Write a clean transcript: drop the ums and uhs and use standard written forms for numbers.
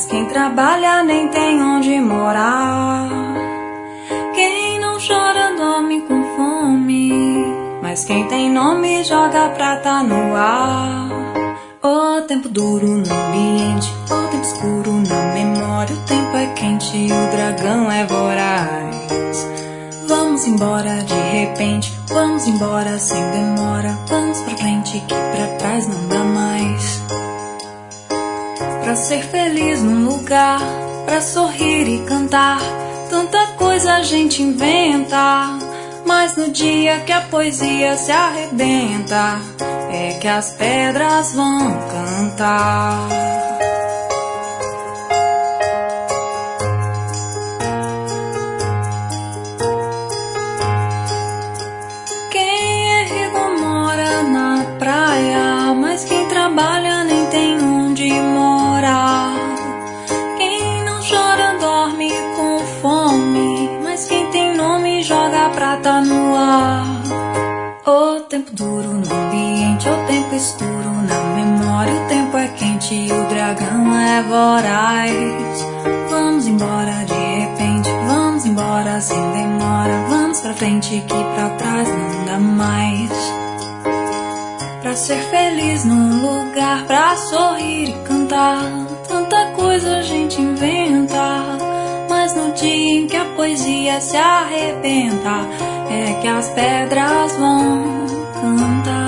Mas quem trabalha nem tem onde morar. Quem não chora dorme com fome. Mas quem tem nome joga prata no ar. O tempo duro no ambiente, o tempo escuro na memória. O tempo é quente e o dragão é voraz. Vamos embora de repente, vamos embora sem demora. Vamos pra frente que pra trás não dá mais. Pra ser feliz num lugar, pra sorrir e cantar, tanta coisa a gente inventa. Mas no dia que a poesia se arrebenta, é que as pedras vão cantar. Quem é rico mora na praia, mas quem trabalha nem tem onde morar. Quem não chora dorme com fome, mas quem tem nome joga prata no ar. O tempo duro no ambiente, o tempo escuro na memória. O tempo é quente e o dragão é voraz. Vamos embora de repente, vamos embora sem demora. Vamos pra frente que pra trás não dá mais. Pra ser feliz num lugar, pra sorrir e cantar, tanta coisa a gente inventa. Mas no dia em que a poesia se arrebenta, é que as pedras vão cantar.